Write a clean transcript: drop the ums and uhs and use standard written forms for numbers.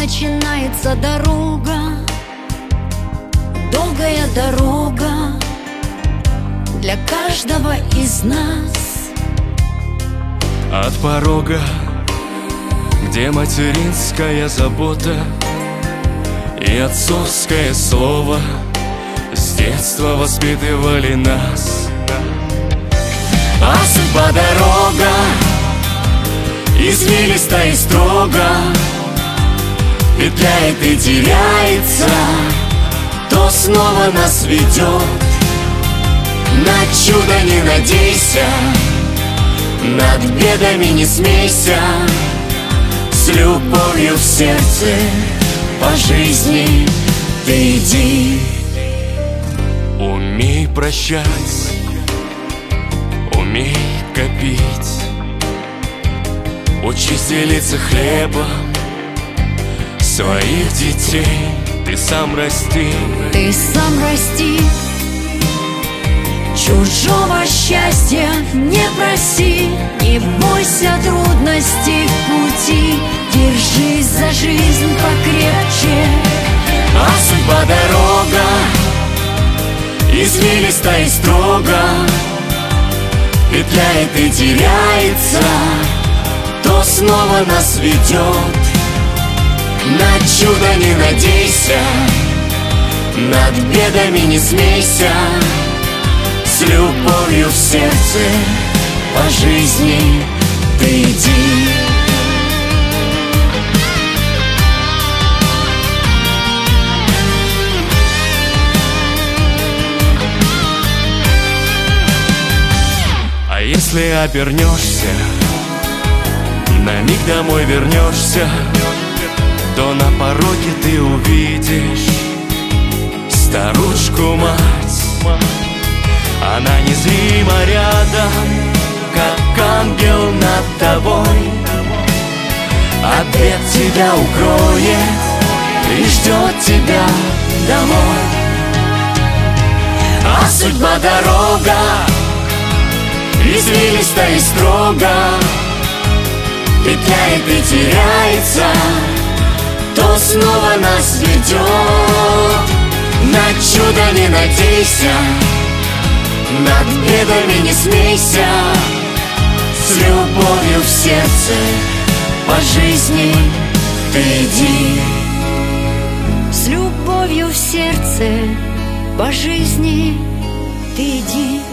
начинается дорога, долгая дорога для каждого из нас. От порога, где материнская забота и отцовское слово с детства воспитывали нас. А судьба дорога извилиста и строга, петляет и теряется, то снова нас ведет. На чудо не надейся, над бедами не смейся, с любовью в сердце по жизни ты иди. Умей прощать, умей копить, учись делиться хлебом, своих детей ты сам расти. Ты сам расти, чужого счастья не проси, не бойся трудностей в пути, держись за жизнь покрепче. А судьба дорога извилиста и строга, петляет и теряется, то снова нас ведет. На чудо не надейся, над бедами не смейся, с любовью в сердце по жизни ты иди. А если обернешься, на миг домой вернешься, то на пороге ты увидишь старушку-мать. Она незримо рядом, как ангел над тобой, от бед тебя укроет и ждет тебя домой. А судьба дорога извилиста и строга, петляет и теряется, то снова нас ведет. На чудо не надейся, над бедами не смейся, с любовью в сердце по жизни ты иди. С любовью в сердце по жизни ты иди.